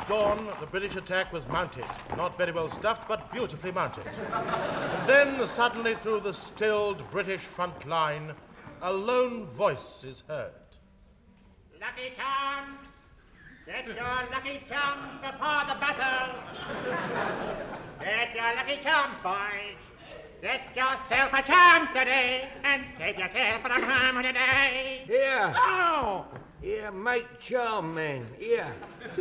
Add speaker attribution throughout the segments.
Speaker 1: dawn, the British attack was mounted. Not very well stuffed, but beautifully mounted. And then, suddenly through the stilled British front line, a lone voice is heard.
Speaker 2: Lucky Charms! Get your Lucky Charms before the battle! Get your Lucky Charms, boys! Get yourself a charm today and save yourself from harm today!
Speaker 3: Here!
Speaker 2: Oh!
Speaker 3: Here, make charm, man. Here.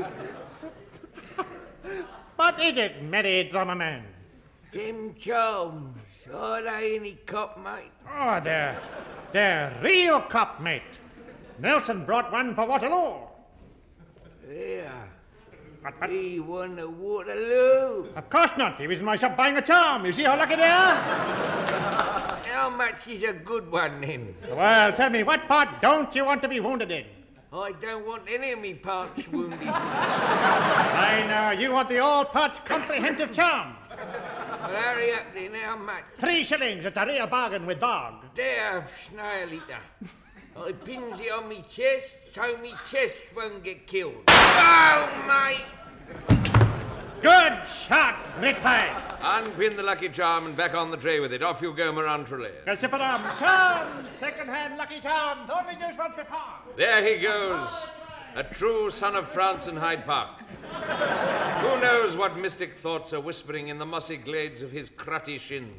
Speaker 2: What is it, merry drummer man?
Speaker 3: Them charms. Are they any cop, mate?
Speaker 2: Oh, they're real cop, mate. Nelson brought one for Waterloo.
Speaker 3: Here.
Speaker 2: But
Speaker 3: He won the Waterloo.
Speaker 2: of course not. He was in my shop buying a charm. You see how lucky they are?
Speaker 3: How much is a good one, then?
Speaker 2: Well, tell me, what part don't you want to be wounded in?
Speaker 3: I don't want any of me parts wounded.
Speaker 2: I know. You want the all parts comprehensive charm.
Speaker 3: Well, hurry up then, how much?
Speaker 2: 3 shillings. It's a real bargain with bog.
Speaker 3: There, snail eater. I pins it on me chest, so me chest won't get killed. Oh, mate!
Speaker 2: Good shot, Magpie.
Speaker 4: Unpin the Lucky Charm and back on the tray with it. Off you go, Morantrelais.
Speaker 2: Charms, second-hand Lucky Charms, only used once before.
Speaker 4: There he goes. A true son of France in Hyde Park. Who knows what mystic thoughts are whispering in the mossy glades of his crutty shins?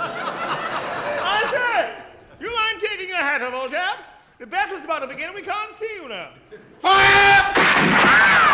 Speaker 5: I say, you mind taking your hat off, old chap? The battle's about to begin and we can't see you now.
Speaker 4: Fire!